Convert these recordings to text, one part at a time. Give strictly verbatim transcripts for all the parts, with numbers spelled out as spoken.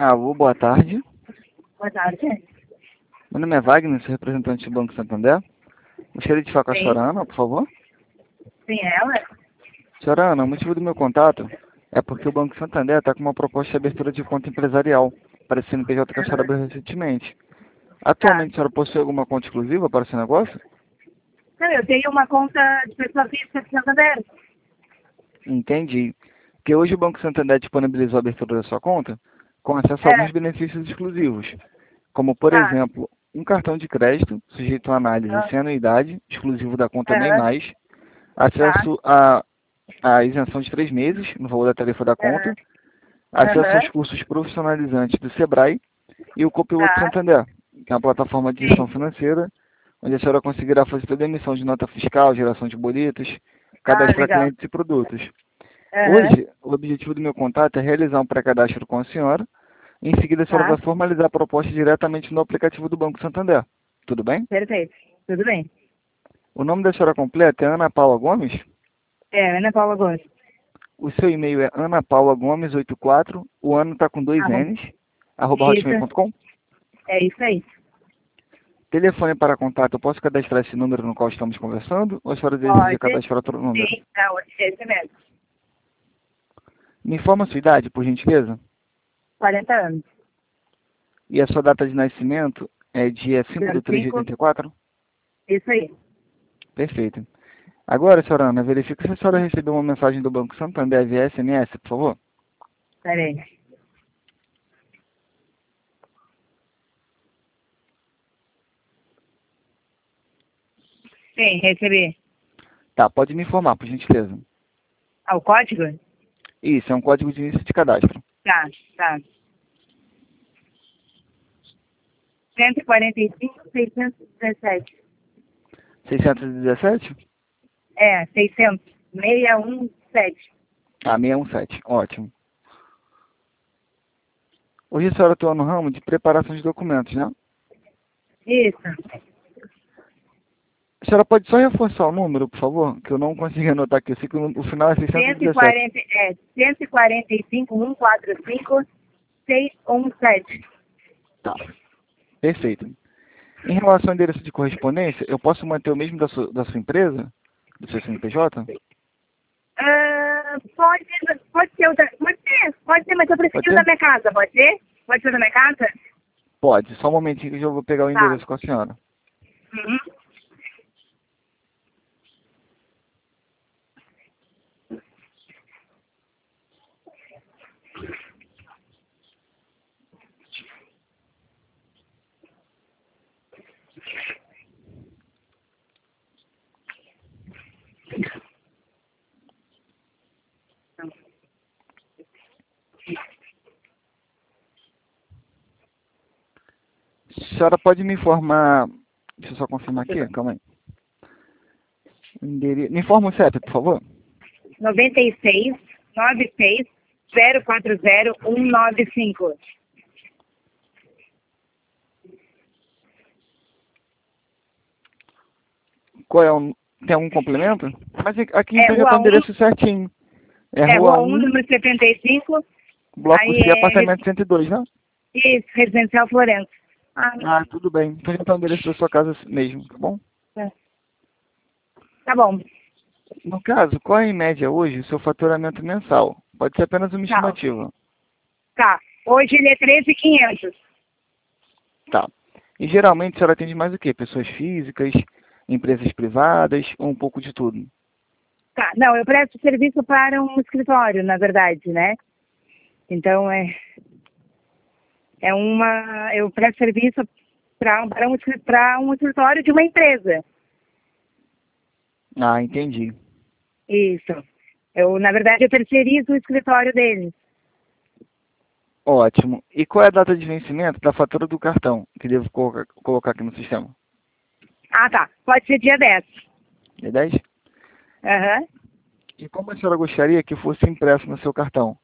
Alô, boa tarde. Boa tarde. Meu nome é Wagner, sou representante do Banco Santander. Gostaria de falar com a Sim. senhora Ana, por favor. Sim, ela? Senhora Ana, o motivo do meu contato é porque o Banco Santander está com uma proposta de abertura de conta empresarial para a C N P J que a senhora abriu recentemente. Tá. Atualmente, a senhora possui alguma conta exclusiva para o seu negócio? Não, eu tenho uma conta de pessoa física de Santander. Entendi. Porque hoje o Banco Santander disponibilizou a abertura da sua conta com acesso a alguns É, benefícios exclusivos, como, por tá. exemplo, um cartão de crédito sujeito a análise Ah, sem anuidade, exclusivo da conta MEI+, Aham, tá. acesso a, a isenção de três meses no valor da tarifa da Aham, conta, acesso aos aham, cursos profissionalizantes do Sebrae e o Copiloto tá. Santander, que é uma plataforma de gestão Sim. financeira, onde a senhora conseguirá fazer toda a emissão de nota fiscal, geração de boletos, Ah, cadastrar legal. clientes e produtos. Aham, Hoje, o objetivo do meu contato é realizar um pré-cadastro com a senhora. Em seguida, a senhora tá. vai formalizar a proposta diretamente no aplicativo do Banco Santander. Tudo bem? Perfeito. Tudo bem. O nome da senhora completa é Ana Paula Gomes. É, Ana Paula Gomes. O seu e-mail é anapaulagomes oitenta e quatro. O ano está com dois Arrom... N's. Arroba Isso. hotmail ponto com. É isso aí. Telefone para contato. Eu posso cadastrar esse número no qual estamos conversando? Ou a senhora deseja Pode. cadastrar outro número? Sim. Não, esse mesmo. Me informa a sua idade, por gentileza. quarenta anos. E a sua data de nascimento é dia cinco de três de zero cinco. oitenta e quatro? Isso aí. Perfeito. Agora, senhora Ana, verifique se a senhora recebeu uma mensagem do Banco Santander via S M S, por favor. Peraí. Sim, recebi. Tá, pode me informar, por gentileza. Ah, o código? Isso, é um código de início de cadastro. Tá, tá. cento e quarenta e cinco, seiscentos e dezessete. seiscentos e dezessete? É, seiscentos. seiscentos e dezessete. Ah, seiscentos e dezessete. Ótimo. Hoje a senhora atua no ramo de preparação de documentos, né? Isso. A senhora pode só reforçar o número, por favor? Que eu não consegui anotar aqui. Eu sei que o o final é seiscentos e dezessete. cento e quarenta, é, cento e quarenta e cinco, cento e quarenta e cinco, seiscentos e dezessete. Tá. Perfeito. Em relação ao endereço de correspondência, eu posso manter o mesmo da sua, da sua empresa? Do seu C N P J? Ah, pode, pode ser, o da- pode ser, pode ser, mas eu Pode prefiro o da ser? minha casa, pode ser? Pode ser o da minha casa? Pode. Só um momentinho que eu já vou pegar o Tá. endereço com a senhora. Uhum. A senhora pode me informar... Deixa eu só confirmar aqui, calma aí. Endere... Me informa o C E P, por favor. noventa e seis, noventa e seis, zero quatro zero, um nove cinco. Qual é o... Tem algum complemento? Mas aqui É então já está Rua o um, endereço certinho. É é Rua Rua um, um, número setenta e cinco. Bloco Aí C, é res- apartamento cento e dois, né? isso, Residencial Florença. Ah, Ah, tudo bem. Então já está o endereço da sua casa mesmo, tá bom? tá. Tá bom. No caso, qual é em média hoje o seu faturamento mensal? Pode ser apenas uma Tá. estimativa. Tá. Hoje ele é treze mil e quinhentos. Tá. E geralmente a senhora atende mais o quê? Pessoas físicas, empresas privadas ou um pouco de tudo? Tá. Não, eu presto serviço para um escritório, na verdade, né? Então é é uma eu presto serviço para para um escri- para um escritório de uma empresa. Ah, entendi. Isso. Eu, na verdade, eu terceirizo o escritório deles. Ótimo. E qual é a data de vencimento da fatura do cartão que devo colocar, colocar aqui no sistema? Ah, tá. Pode ser dia dez. Dia dez? Aham. E como a senhora gostaria que fosse impresso no seu cartão?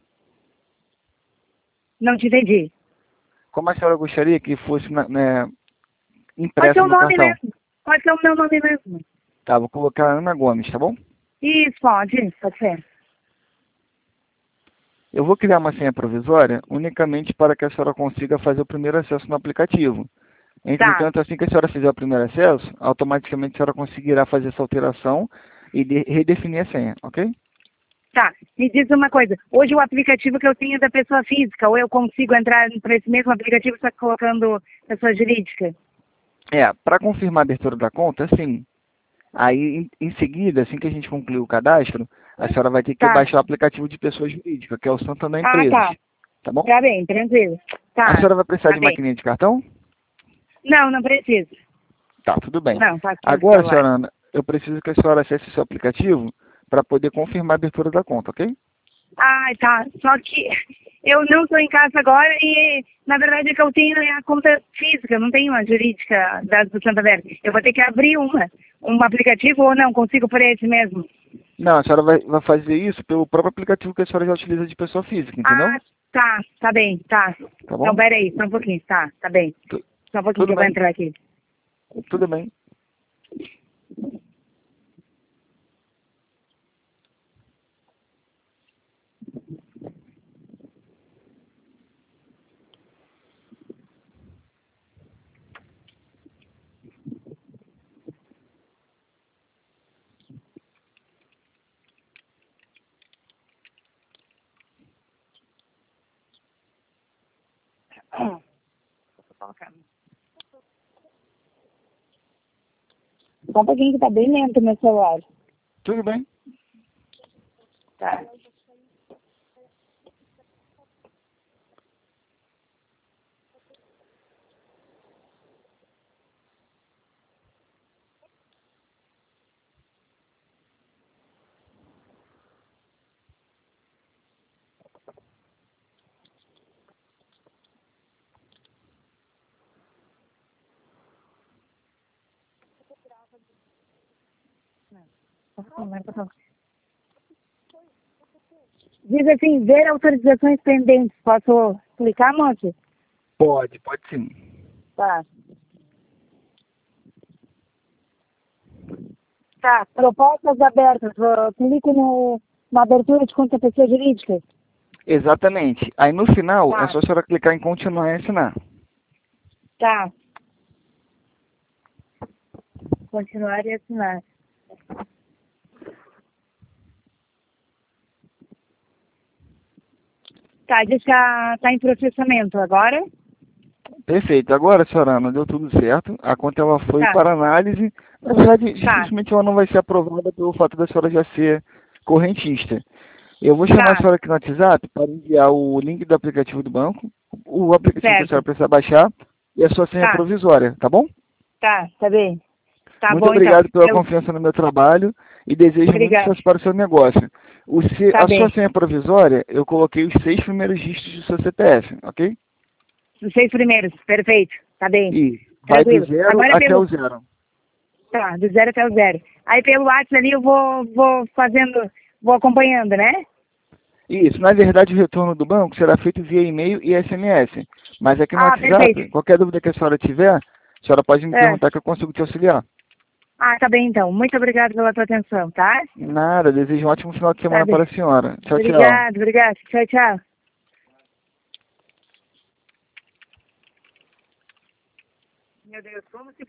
Não te entendi. Como a senhora gostaria que fosse na- né, Pode ser impresso o no nome cartão? mesmo. Pode ser o meu nome mesmo. Tá, vou colocar Ana Gomes, tá bom? Isso, pode. Pode ser. Eu vou criar uma senha provisória unicamente para que a senhora consiga fazer o primeiro acesso no aplicativo. Entretanto, Tá, assim que a senhora fizer o primeiro acesso, automaticamente a senhora conseguirá fazer essa alteração e de- redefinir a senha, ok? tá. Me diz uma coisa. Hoje o aplicativo que eu tenho é da pessoa física, ou eu consigo entrar para esse mesmo aplicativo só colocando pessoa jurídica? É, para confirmar a abertura da conta, sim. Aí, em, em seguida, assim que a gente concluir o cadastro, a senhora vai ter que Tá. baixar o aplicativo de pessoa jurídica, que é o Santander Ah, Empresas. tá. Tá bom? Tá bem, tranquilo. A Tá, senhora vai precisar tá de bem. maquininha de cartão? Não, não preciso. Tá, tudo bem. Não, tá aqui no Agora, celular. senhora Ana, eu preciso que a senhora acesse o seu aplicativo para poder confirmar a abertura da conta, ok? Ah, tá. Só que eu não estou em casa agora e, na verdade, é que eu tenho a conta física, eu não tenho a jurídica da, do Santander. Eu vou ter que abrir uma, um aplicativo ou não, consigo por esse mesmo. Não, a senhora vai, vai fazer isso pelo próprio aplicativo que a senhora já utiliza de pessoa física, entendeu? Ah, tá, tá bem, tá. Tá Então, bom? peraí, só um pouquinho, tá, tá bem. Tu- Só um pouquinho que tudo eu vou bem, entrar aqui. tudo bem. Só um pouquinho que tá bem lento o meu celular. Tudo bem. Tá. Diz assim, ver autorizações pendentes. Posso clicar, moço? Pode, pode sim. Tá. Tá, propostas abertas. Eu clico no, na abertura de conta pessoa jurídica. Exatamente. Aí no final, é Tá, só a senhora clicar em continuar e assinar. tá. Continuar e assinar. Tá, diz que tá tá em processamento agora. Perfeito. Agora, senhora Ana, deu tudo certo. A conta ela foi Tá, para análise. Na verdade, tá, dificilmente ela não vai ser aprovada pelo fato da senhora já ser correntista. Eu vou chamar a tá, senhora aqui no WhatsApp para enviar o link do aplicativo do banco, o aplicativo que a certo. senhora precisa baixar e a sua senha Tá, provisória, tá bom? tá, tá bem. Tá Muito bom, então. obrigado pela Eu, confiança no meu trabalho e desejo muito obrigada. sucesso para o seu negócio. O se- Tá a sua bem. senha provisória, eu coloquei os seis primeiros dígitos do seu C P F, ok? Os seis primeiros, perfeito. Tá bem. E vai do Tranquilo. zero Agora até o pelo. zero. Tá, do zero até o zero. Aí pelo WhatsApp ali eu vou, vou fazendo, vou acompanhando, né? Isso, na verdade o retorno do banco será feito via e-mail e S M S. Mas aqui no Ah, perfeito. WhatsApp, qualquer dúvida que a senhora tiver, a senhora pode me É. perguntar que eu consigo te auxiliar. Ah, tá bem então. Muito obrigada pela tua atenção, tá? Nada, desejo um ótimo final de Tá semana bem. para a senhora. Tchau, tchau. Obrigado, obrigado. Tchau, tchau. Meu Deus, como se